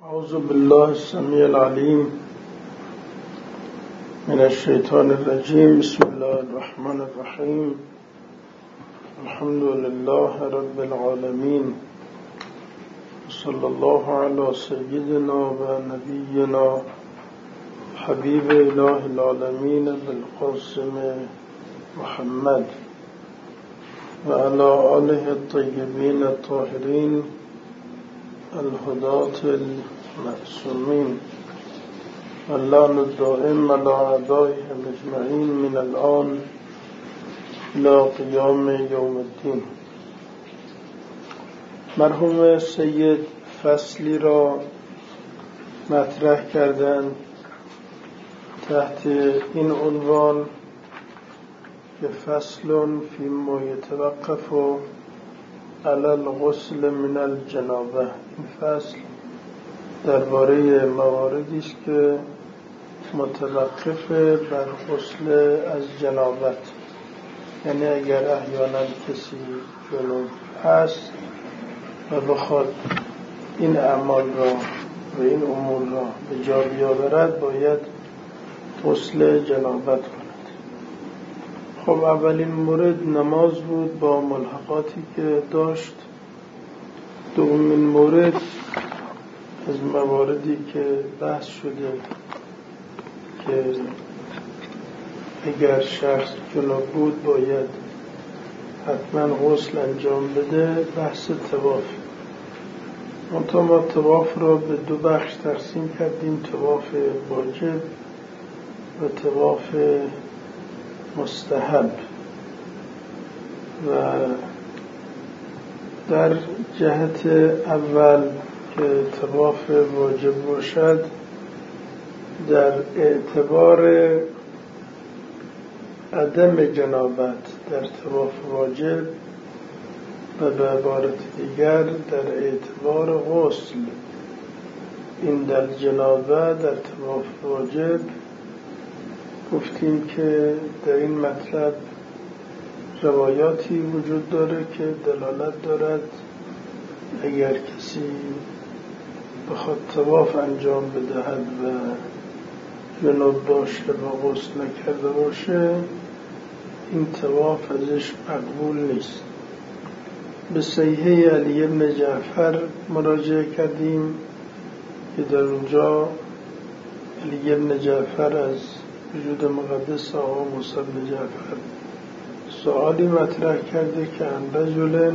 اعوذ بالله السمیع العلیم من الشیطان الرجیم. بسم الله الرحمن الرحیم. الحمد لله رب العالمین. صلی الله علی سیدنا و نبینا حبیب اله العالمین بالقاسم محمد و علی آله الطیبین الطاهرین الهداة المعصومین اللعن الدائم على أعدائهم أجمعین من الآن إلى قیام یوم الدین. مرحوم سید فصلی را مطرح کردند تحت این عنوان که فصل فی ما یتوقف علی الغسل من الجنابه. این فصل درباره مواردی است که متوقف بر غسل از جنابت، یعنی اگر احیانا کسی جنوب هست و بخواد این اعمال را و این امور را به جا بیاورد باید غسل جنابت کند. خب اولین مورد نماز بود با ملحقاتی که داشت. دومین مورد از مواردی که بحث شده که اگر شخص جنوب بود باید حتما غسل انجام بده، بحث طواف. منتها ما طواف را به دو بخش تقسیم کردیم: طواف واجب و طواف مستحب. و در جهت اول که طواف واجب باشد، در اعتبار عدم جنابت در طواف واجب و به عبارت دیگر در اعتبار غسل این در جنابه در طواف واجب، گفتیم که در این مطلب روایاتی وجود داره که دلالت دارد اگر کسی بخواد طواف انجام بدهد و جنوب باشه و غسل نکرده باشه، این طواف ازش مقبول نیست. به صحیحه علی بن جعفر مراجعه کردیم که در اونجا علی بن جعفر از وجود مقدس آقا موسی بن جعفر سؤالی مطرح کرده که عن رجل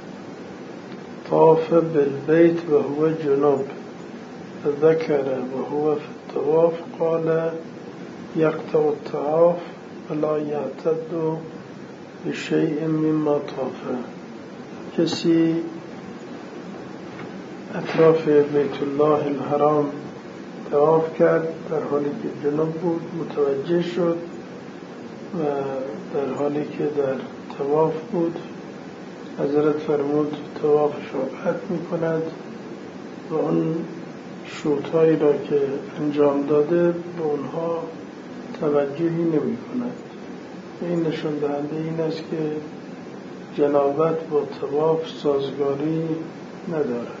طاف بالبیت و هو جنوب ذکر و هو فی الطواف قال یقطع الطواف ولا یعتد بشیء مما طافه. کسی اطراف بیت الله الحرام طواف کرد در حالی که جنوب بود، متوجه شد و در حالی که در طواف بود حضرت فرمود طوافش را قطع می کند و اون شوطهایی را که انجام داده به اونها توجهی نمی کند. این نشان دهنده این است که جنابت با طواف سازگاری ندارد.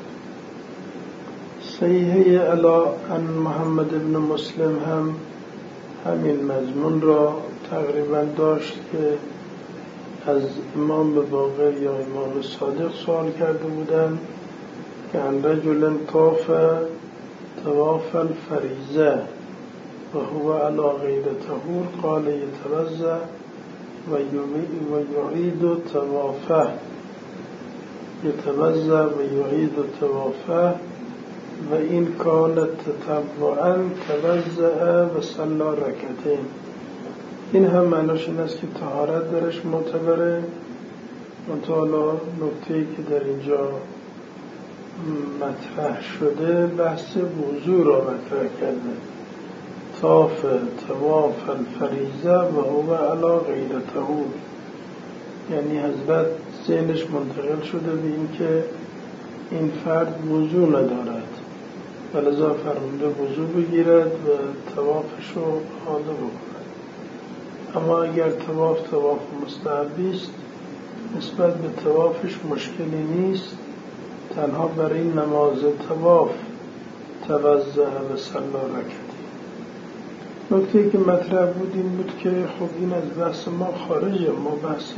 صحیحه علا عن محمد بن مسلم هم همین مضمون را تقریبا داشت که از امام باقر یا امام صادق سوال کرده بودند که عن رجل طاف طواف الفریضه و هو علی غیر طهور قال یتوضأ و یعید طوافه یتوضأ و یعید طوافه و این کانت تطوعا توضأ و صلی رکعتین. این هم معناش این است که طهارت درش معتبره. منتها نکته‌ای که در اینجا مطرح شده بحث وضو را مطرح کرده. طاف طواف الفریضه و هو علی غیر طهور، یعنی حضرت ذهنش منتقل شده به این که این فرد وضو ندارد و لذا فرموده وضو بگیرد و طوافش رو آماده بکند. اما اگر طواف مستحبی است، نسبت به طوافش مشکلی نیست، تنها برای نماز طواف توضأ و صلی رکعتین. نکته که مطرح بود این بود که خب این از بحث ما خارجه. ما بحث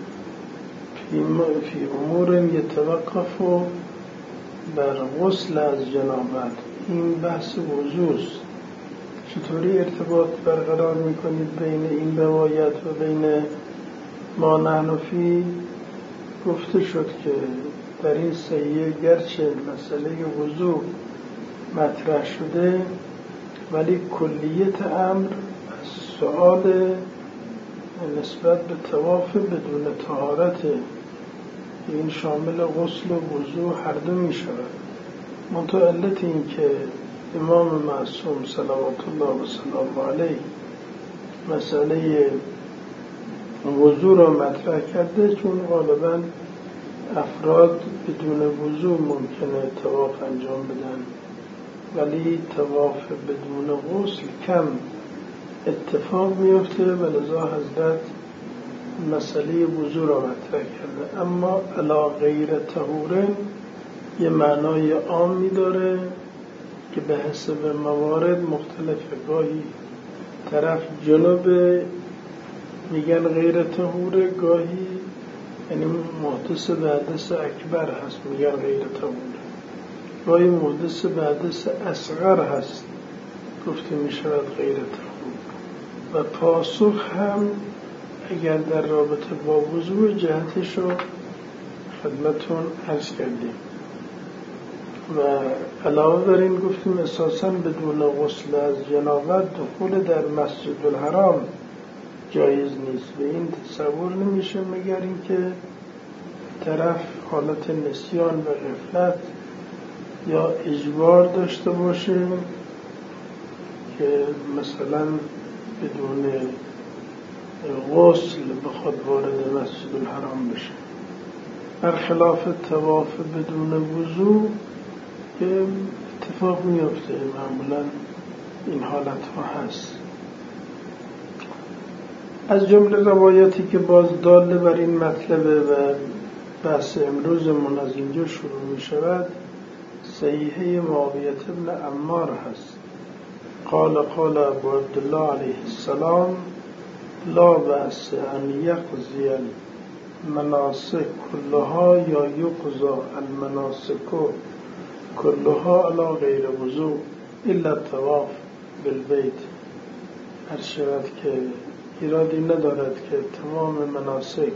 فی امور یتوقف بر غسل از جنابت، این بحث وضوست. چطوری ارتباط برقرار میکنید بین این روایت و بین ما نحن فی؟ گفته شد که در این صحیحه گرچه مسئله وضو مطرح شده ولی کلیت امر از سؤال نسبت به طواف بدون طهارت، این شامل غسل و وضو هر دو می شود. منتها علت این که امام معصوم صلوات الله و سلام علیه مسئله وضو را مطرح کرده، چون غالبا افراد بدون وضو ممکنه طواف انجام بدن ولی طواف بدون غسل کم اتفاق میفته و لذا حضرت مسئله وضو را مطرح کرده. اما علی غیر طهور یه معنای عامی داره که به حسب موارد مختلفه. گاهی طرف جنوب میگن غیر طهور، گاهی یعنی محدث به حدث اکبر هست میگن غیر طهور، گاهی محدث به حدث اصغر هست گفته میشود غیر طهور. و پاسخ هم اگر در رابطه با وضوع جهتش رو خدمتون عرض کردیم. و علاوه بر این گفتیم اساساً بدون غسل از جنابت دخول در مسجد الحرام جایز نیست. به این تصور نمیشه مگر اینکه طرف حالت نسیان و غفلت یا اجبار داشته باشه که مثلا بدون غسل بخواد وارد مسجد الحرام بشه. برخلاف طواف بدون وضو که اتفاق میفته، معمولا این حالت ها هست. از جمله روایتی که باز داله بر این مطلبه و بحث امروزمون از اینجا شروع می شود صحیحه معاویه ابن عمار هست. قال ابو عبدالله علیه السلام لا بأس ان یقضی المناسک کلها یا یقضی المناسک کلها علی غیر وضوء الا الطواف بالبیت. هر شود که ایرادی ندارد که تمام مناسک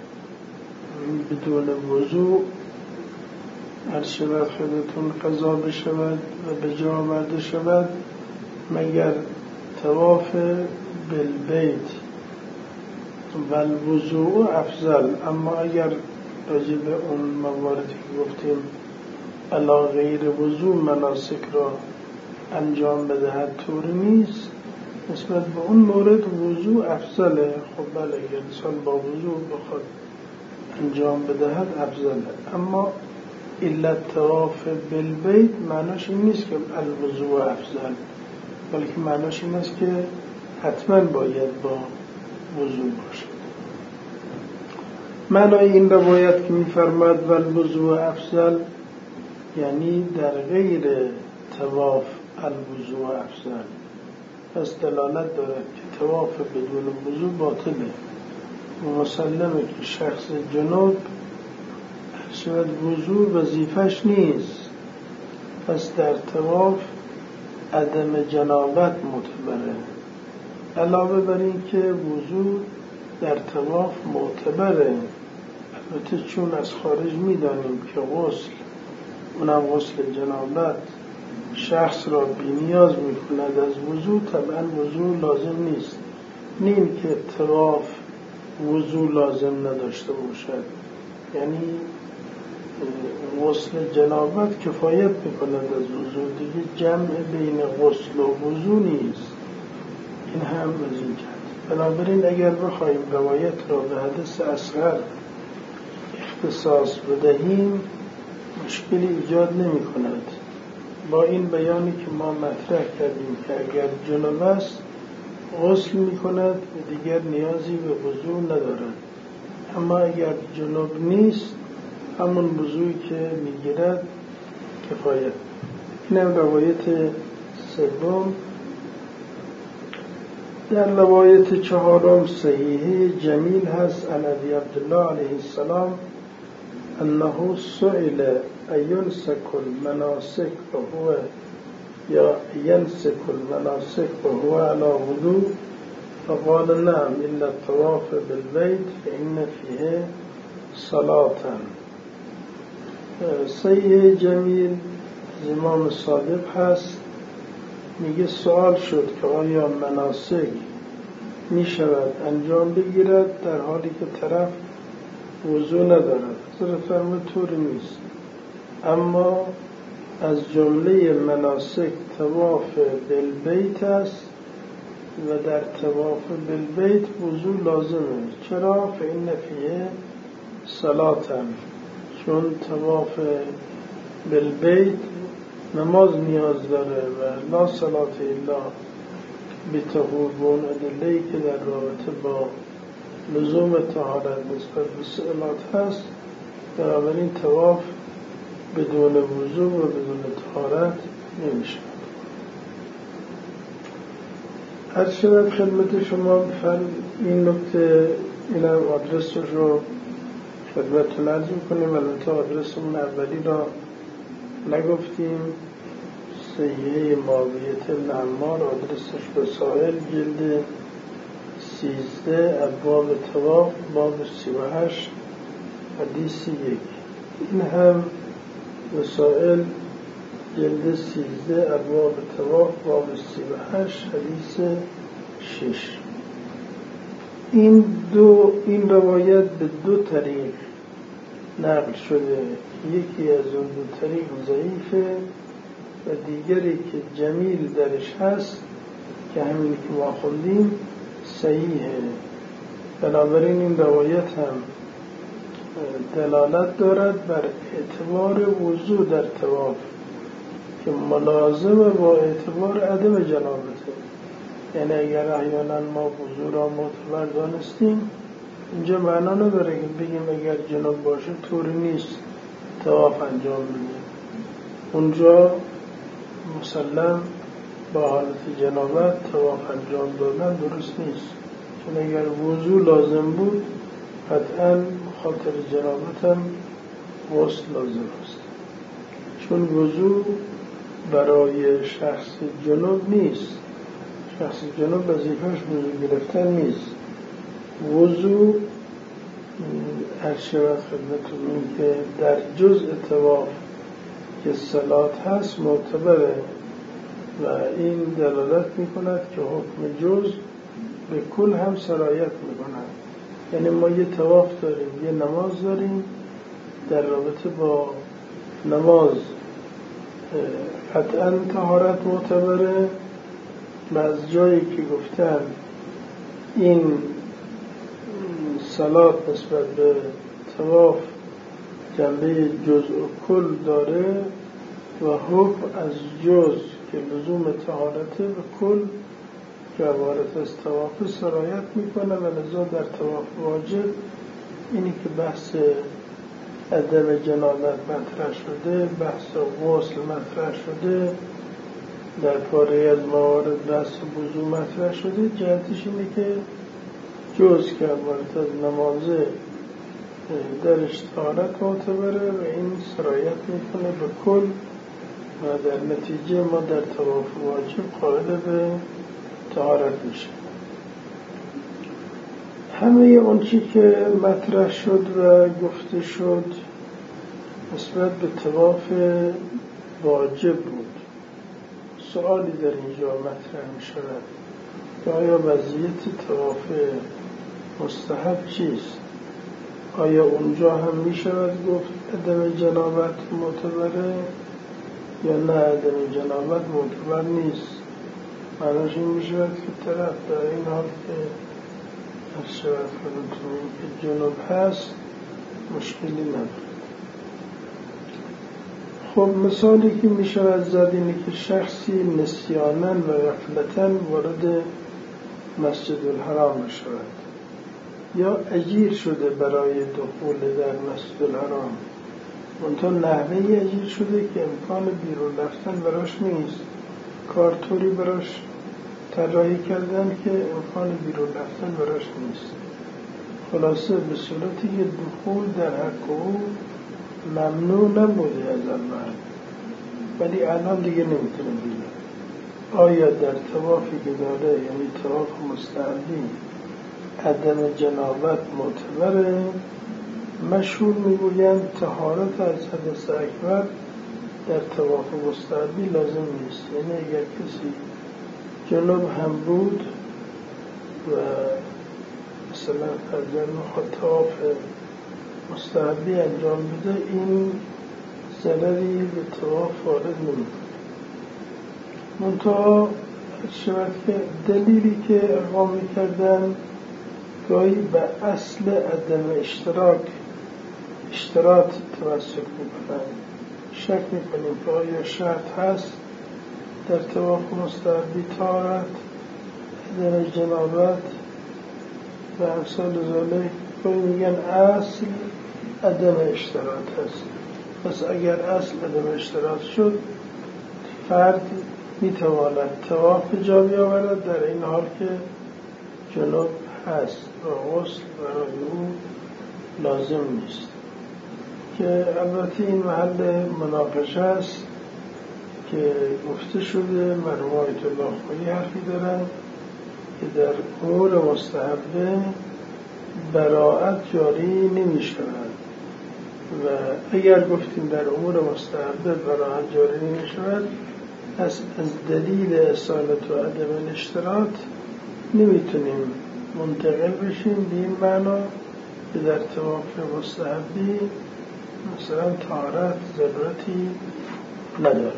بدون وضوء هر شود خودتون قضا بشود و به جا آورده شود مگر طواف بالبیت و الوضوء افضل. اما اگر راجع به اون مواردی که گفتیم علی غیر وضوء مناسک را انجام بدهد طور نیست، نسبت به اون مورد وضوء افضله. خب بله اگر انسان با وضوء بخواد انجام بدهد افضله. اما الا طواف بالبیت معناش این نیست که الوضوء افضل، بلکه معناش این است که حتما باید با وضوء باشد. معنای این روایت که می‌فرماید والوضوء افضل یعنی در غیر طواف الوضوء افضل، پس دلالت دارد که طواف بدون وضوء باطله. مسلمه که شخص جنوب شاید وضوء وظیفش نیست، پس در طواف عدم جنابت معتبره. علاوه بر این که وضوء در طواف معتبره، البته چون از خارج میدانیم که غسل، اونم غسل جنابت، شخص را بی‌نیاز می‌کند از وضوء، طبعا وضوء لازم نیست. نه این که طواف وضوء لازم نداشته باشد، یعنی غسل جنابت کفایت می‌کند از وضوء، دیگه جمع بین غسل و وضوء نیست. این هم از این جهت. بنابراین اگر بخوایم روایت را به حدث اصغر اختصاص بدهیم مشکلی ایجاد نمی‌کند. با این بیانی که ما مطرح کردیم که اگر جنوب است غسل می‌کند و دیگر نیازی به وضوء ندارد، اما اگر جنوب نیست همون وضوئی که می‌گیرد کفایت. اینم روایت سوم. در روایت چهارم صحیحه جمیل هست عن ابی عبدالله علیه السلام انه سئل اینسک المناسک وهو یا ینسک المناسک وهو علی وضوء فقال نعم الا الطواف بالبيت فإن فيه صلاة. صحیح جمیل از امام صادق هست، میگه سوال شد که آیا مناسک می شود انجام بگیرد در حالی که طرف وضو ندارد؟ حضرت فرمود طوری نیست، اما از جمله مناسک طواف بالبیت است و در طواف بالبیت وضو لازمه. چرا؟ فإن فیه صلاة، چون طواف بالبیت نماز نیاز داره و لا صلاة الا بطهور، به اون ادله‌ای که در رابطه با لزوم طهارت نسبت به صلات هست. بنابراین طواف بدون وضو و بدون طهارت نمیشه. هر شد خدمت شما این نکته، این آدرس رو خدمتتون عرض می‌کنیم. البته آدرسمون اولی را نگفتیم، صحیحه معاویه بن عمار، آدرسش به ساحل، جلد 13، ابواب طواف، باب 38، حدیث 1. این هم وسائل جلد 13، ابواب طواف، باب 38، حدیث 6. این روایت به دو طریق نقل شده. یکی از اون دو طریق ضعیفه و دیگری که جمیل درش هست که همین که ما خوندیم صحیحه. بنابراین این روایت هم دلالت دارد بر اعتبار وضو در طواف که ملازمه با اعتبار عدم جنابته. یعنی اگر احیانا ما وضو را معتبر دانستیم، اینجا معنا نداره که بگیم اگر جناب باشه طوری نیست طواف انجام بدیم. اونجا مسلم با حالت جنابت طواف انجام دادن درست نیست، چون اگر وضو لازم بود قطعاً خاطر جنابت هم غسل لازم است، چون وضو برای شخص جنوب نیست. شخص جنوب وظیفه‌اش وضو گرفتن نیست. وضو ارشد خدمتتون که در جزء طواف که صلات هست معتبره و این دلالت میکند که حکم جزء به کل هم سرایت میکند. یعنی ما یه طواف داریم، یه نماز داریم، در رابطه با نماز قطعاً طهارت معتبره و از جایی که گفتن این صلات نسبت به طواف جنبه جزء و کل داره و حکم از جزء که لزوم طهارته و کل که عبارت از طواف سرایت میکنه و لذا در طواف واجب اینی که بحث عدم جنابت مطرح شده، بحث غسل مطرح شده، در پاره از موارد بحث وضو مطرح شده. جهتش اینه که جز که عبارت از نمازه درش طهارت معتبره و این سرایت میکنه به کل و در نتیجه ما در طواف واجب قائل به طهارت میشه. همه اون چی که مطرح شد و گفته شد نسبت به طواف واجب بود. سوالی در اینجا مطرح می شود که آیا وضعیت طواف مستحب چیست؟ آیا اونجا هم می شود گفت عدم جنابت معتبره یا نه عدم جنابت معتبر نیست؟ معناش این می شود که طرف در این حال که از شود خودتون که جنوب هست مشکلی نداره. خب مثالی که می شود زد اینه که شخصی نسیاناً و غفلتاً وارد مسجد الحرام شود یا اجیر شده برای دخول در مسجد الحرام منتها نحوهی اجیر شده که امکان بیرون رفتن براش نیست، کارطوری براش طراحی کردن که امکان بیرون رفتن براش نیست. خلاصه به صورتی که دخول در حق او ممنوع نبوده از اول، ولی الان دیگه نمیتونه بیاد. آیا در طوافی که داره، یعنی طواف مستحبی، عدم جنابت معتبره؟ مشهور میگویند طهارت از حدث اکبر در طواف مستحبی لازم نیست. یعنی اگر کسی جنوب هم بود و مثلا فرضاً میخواد طواف مستحبی انجام بده، این ضرری به طواف وارد نمیکنه. منتها شود که دلیلی که اقام میکردن گاهی به اصل عدم اشتراط تمسک میکنن. شک میکنیم که آیا شرط هست در طواف مستحبی طهارت، عدم جنابت و امثال ذالک. گاهی میگن اصل عدم اشتراط هست. پس اگر اصل عدم اشتراط شد، فرد میتواند طواف جا بیاورد در این حال که جنوب هست و غسل برای او لازم نیست. که البته این محل مناقشه است که گفته شده، مرحوم آیت الله خویی حرفی دارن که در امور مستحبه براءت جاری نمی شود و اگر گفتیم در امور مستحبه براءت جاری نمی شود، از دلیل اصالت و عدم الاشتراط نمیتونیم منتقل بشیم به این معنا که در طواف مستحبی مثلا طهارت ضرورتی ندارد.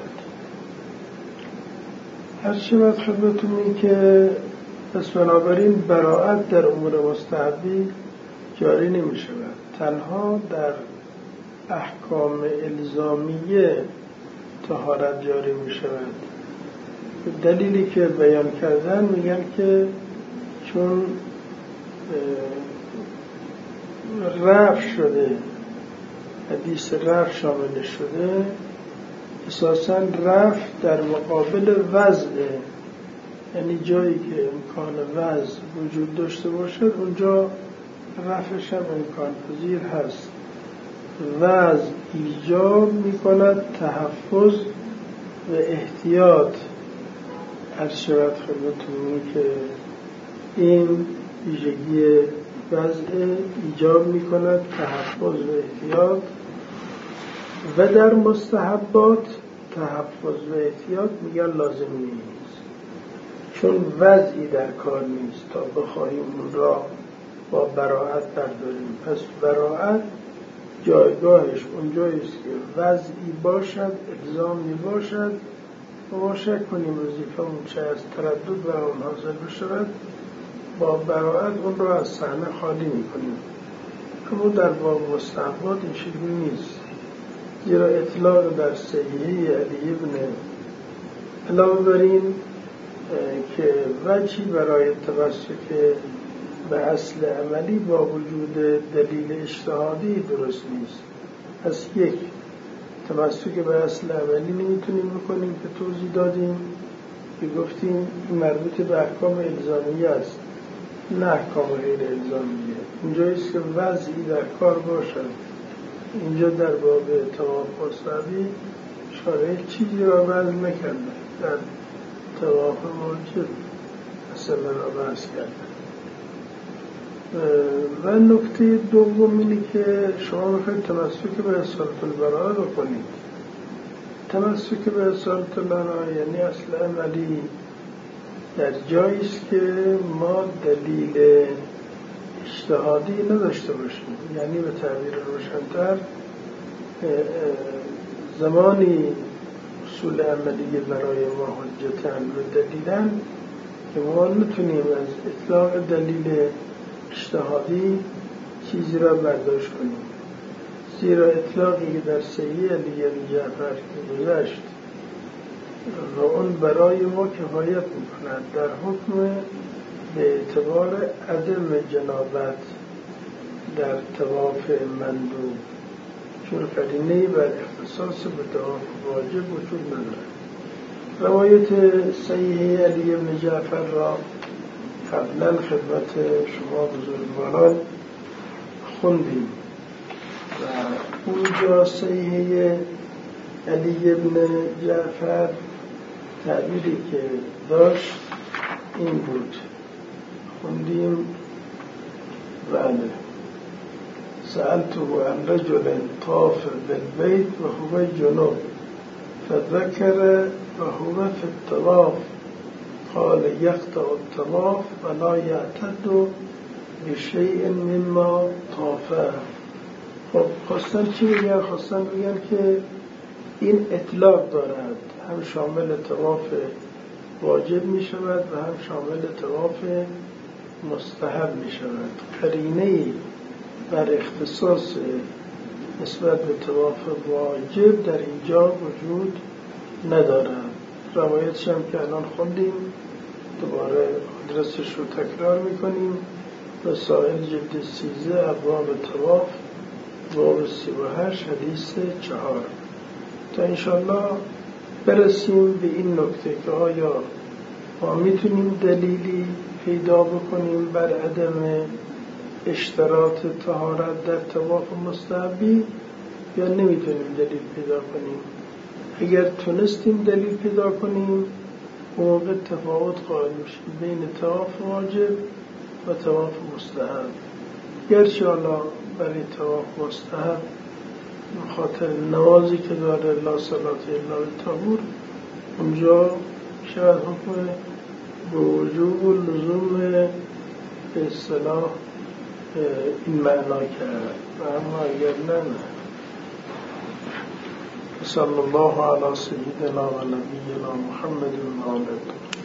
هر شود خدمتونی که پس بنابراین براءت در امور مستحبی جاری نمی شود، تنها در احکام الزامیه طهارت جاری می شود. دلیلی که بیان کردن میگن که چون رفع شده، حدیث رفع شامل شده، اساساً رفع در مقابل وضعه، یعنی جایی که امکان وضع وجود داشته باشد اونجا رفعش هم امکان پذیر هست. وضع ایجاب میکند تحفظ و احتیاط. عرض شود خدمتتون که این ویژگی وضع ایجاب میکند تحفظ و احتیاط، و در مستحبات تحفظ و احتیاط میگن لازم نیست، چون وضعی در کار نیست تا بخواهیم اون را با براءت برداریم. پس براءت جایگاهش اونجاییست که وضعی باشد، الزامی باشد و ما شک کنیم وظیفه‌مون چه از تردد بر اون حاصل بشود، با براءت اون را از صحنه خالی میکنیم. اما در باب مستحبات این شکلی نیست، زیرا اطلاق در صحیحه علی ابن علاوه بر این که وجهی برای تمسک به اصل عملی با وجود دلیل اجتهادی درست نیست. پس یک، تمسک به اصل عملی نمیتونیم بکنیم که توضیح دادیم که گفتیم مربوط به احکام الزامیه است نه احکام غیر الزامیه. اینجاییست که وضعی در کار باشد. اینجا در باب طواف مستحبی شارع چیزی را وضع نکرده، در طواف واجب اصلا را بحث کرده. و نکته دوم اینه که شما میخواید تمسک به اصالت البراءه بکنید. تمسک به اصالت البراءه یعنی اصل عملی در جاییست که ما دلیل اجتهادی نداشته باشیم، یعنی به تعبیر روشن‌تر زمانی اصول عملی برای ما حجتن و دلیلن که ما نتونیم از اطلاق دلیل اجتهادی چیزی را برداشت کنیم، زیرا اطلاقی که در صحیح علی بن جعفر گذشت و اون برای ما کفایت میکند در حکم به اعتبار عدم جنابت در طواف مندوب. چون قرینه‌ای بر اختصاص به طواف واجب وجود ندارد. روایت صحیح علی بن جعفر را قبلا خدمت شما بزرگواران خوندیم و اونجا صحیح علی بن جعفر تعبیری که داشت این بود، خوندیم. بله، سألته عن رجل طاف بالبيت وهو جنوب فذكر وهو في الطواف قال يقطع الطواف ولا يعتد بشيء مما طافه. خب خواستن چی بگن؟ خواستن بگن که این اطلاق دارد، هم شامل طواف واجب می شود و هم شامل طواف مستحب می شود. قرینه‌ای بر اختصاص نسبت به طواف واجب در اینجا وجود ندارد. روایتش هم که الان خوندیم، دوباره آدرسش رو تکرار میکنیم. رسائل جلد 13 ابواب طواف باب 38 حدیث 4 تا انشالله برسیم به این نکته که آیا ما میتونیم دلیلی پیدا بکنیم بر عدم اشتراط طهارت در طواف مستحبی یا نمیتونیم دلیل پیدا کنیم. اگر تونستیم دلیل پیدا کنیم موقع تفاوت قائل میشیم بین طواف واجب و طواف مستحب. گرچه حالا برای طواف مستحب خاطر نوازی که داره لا صلاة الا بالطهور اونجا شاید حکم به وجوب و لزوم به اصطلاح این معنا کرد و اما اگر نه صلی الله علی سیدنا و نبینا محمد و آله.